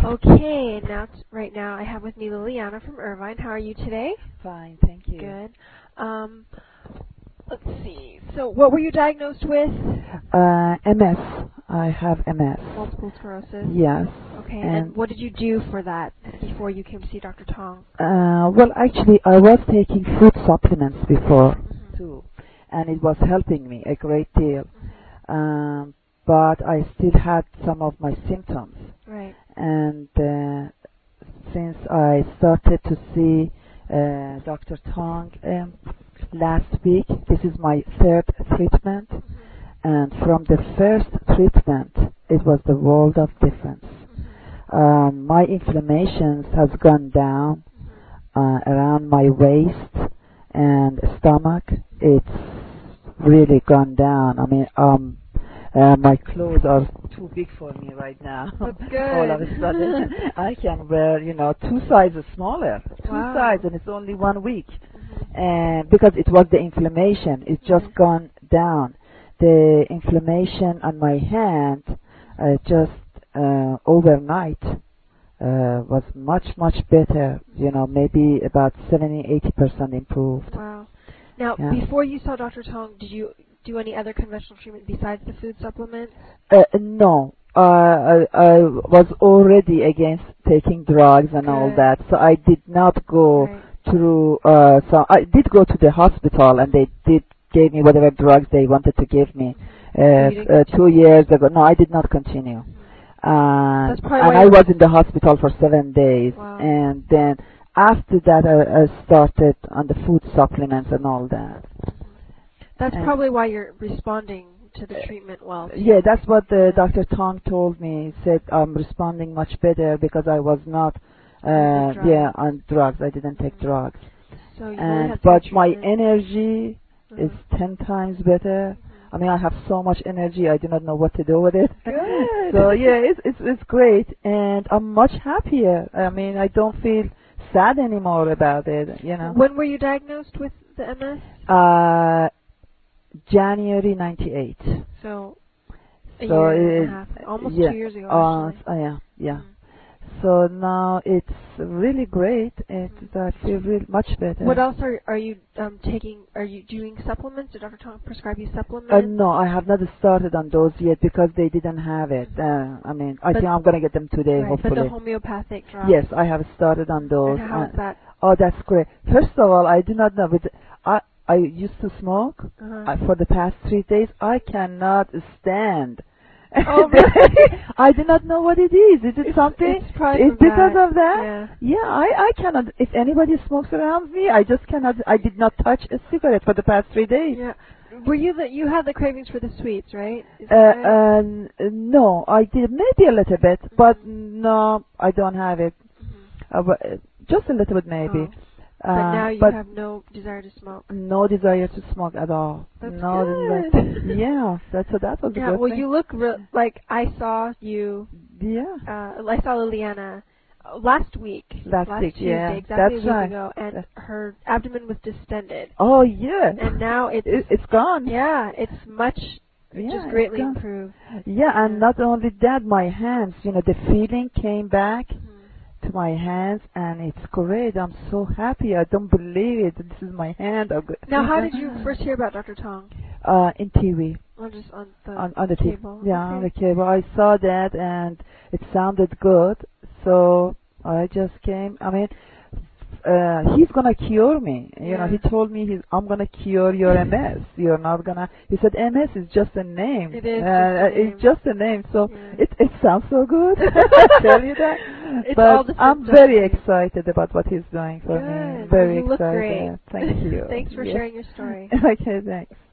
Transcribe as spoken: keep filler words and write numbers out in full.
Okay, and now t- right now I have with me Liliana from Irvine. How are you today? Fine, thank you. Good. Um, let's see. So, what were you diagnosed with? Uh, M S. I have M S. Multiple sclerosis. Yes. Okay, And, and what did you do for that before you came to see Doctor Tong? uh, well, actually, I was taking food supplements before Mm-hmm. too, and it was helping me a great deal. Mm-hmm. Um, but I still had some of my symptoms, Right. and uh, since I started to see uh, Doctor Tong um, last week, this is my third treatment. Mm-hmm. And from the first treatment, it was the world of difference. Mm-hmm. Um, my inflammations has gone down Mm-hmm. uh, around my waist and stomach. It's really gone down. I mean, um, uh, my clothes are too big for me right now. That's good. All of a sudden, I can wear, you know, two sizes smaller, two Wow. sizes, and it's only one week. Mm-hmm. And because it was the inflammation, it's just Right. gone down. The inflammation on my hand uh, just uh, overnight uh, was much, much better. You know, maybe about seventy, eighty percent improved. Wow. Now, Yeah. before you saw Doctor Tong, did you do any other conventional treatment besides the food supplements? Uh, no, uh, I, I was already against taking drugs and all Good. that, so I did not go Right. through. Uh, so I did go to the hospital, and they did gave me whatever drugs they wanted to give me. So Uh, you didn't uh, two continue? years ago, no, I did not continue. Mm-hmm. Uh, That's probably and why I you- was in the hospital for seven days, Wow. and then after that, I, I started on the food supplements and all that. That's And probably why you're responding to the treatment well. Too. Yeah, that's what the Yeah. Doctor Tong told me. He said I'm responding much better because I was not, uh, On the drugs. yeah, on drugs. I didn't take Mhm. drugs. So you really And had but good my treatment. energy Mhm. is ten times better. Mhm. I mean, I have so much energy. I do not know what to do with it. Good. So yeah, it's it's it's great, and I'm much happier. I mean, I don't feel sad anymore about it. You know. When were you diagnosed with the M S? Uh, January ninety-eight. So a So year and it, a half, almost yeah, two years ago uh, actually. uh, yeah, yeah. Mhm. So now it's really great. It Mhm. I feel real much better. What else are are you um, taking? Are you doing supplements? Did Doctor Tong prescribe you supplements? Uh, no, I have not started on those yet because they didn't have it. Uh, I mean, I But- think I'm gonna get them today, Right, hopefully. but the homeopathic drops. Yes, I have started on those. And how is Uh, that? oh, that's great. First of all, I do not know. But I I used to smoke Uh-huh. uh, for the past three days. I cannot stand. Oh, really? I do not know what it is. Is it It's- something? it's probably It's from because that. of that? Yeah. Yeah, I, I cannot. If anybody smokes around me, I just cannot. I did not touch a cigarette for the past three days. Yeah. Were you the you had the cravings for the sweets, right? Is Uh, that right? um, no, I did maybe a little bit, but no, I don't have it. Mhm. Uh, but, uh, just a little bit maybe. Oh. Uh, But now you but have no desire to smoke. no desire to smoke at all. That's no good. desire. Yeah, that's that was a Yeah. good Well, thing. you look re- like I saw you. Yeah. Uh, I saw Liliana uh, last week. Last week, Tuesday, yeah. exactly That's a week right. ago, and That's- her abdomen was distended. Oh yeah. And now it's it, it's gone. yeah, it's much Yeah, just it's greatly gone. improved. Yeah, and Yeah. not only that, my hands. You know, the feeling came back Mhm. to my hands, and it's great. I'm so happy. I don't believe it. This is my hand. I'm good. Now, how did you first hear about Doctor Tong? Uh, in T V. Or just on the On, on the T V. cable? Yeah, Okay. on the cable. I saw that, and it sounded good. So I just came. I mean, uh, he's gonna cure me. You know, Yeah. he told me he's, I'm gonna cure your M S. You're not gonna. He said M S is just a name. It is Uh, just a name. It's just a name. So Yeah. it it sounds so good. I tell you that. It's but all the I'm symptoms, very right? excited about what he's doing for me. Good. Very Well, you look excited. great. Thank you. Thanks for Yeah. sharing your story. Okay, thanks.